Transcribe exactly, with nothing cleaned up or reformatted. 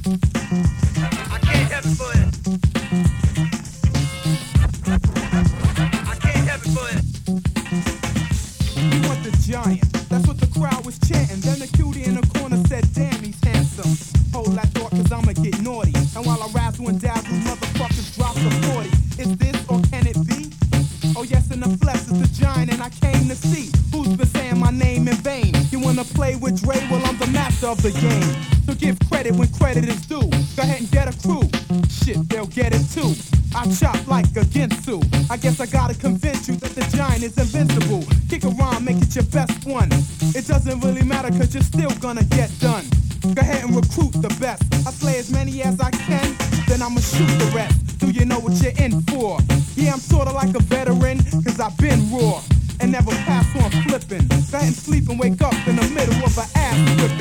I can't help it, but I can't help it, but You want the giant? That's what the crowd was chanting. Then the cutie in the corner said, "Damn, he's handsome." Hold that thought, cause I'ma get naughty. And while I razzle and dazzle, motherfuckers drop the forty. Is this or can it be? Oh yes, in the flesh is the giant, and I came to see who's been saying my name in vain. You wanna play with Dre? Well, I'm the master of the game. So give credit when credit is due. Go ahead and get a crew. Shit, they'll get it too. I chop like a Ginsu. I guess I gotta convince you that the giant is invincible. Kick a rhyme, make it your best one. It doesn't really matter cause you're still gonna get done. Go ahead and recruit the best. I slay as many as I can, then I'ma shoot the rest. Do you know what you're in for? Yeah, I'm sorta like a veteran, cause I've been raw and never pass on flipping. Go ahead and sleep and wake up in the middle of an ass whipping.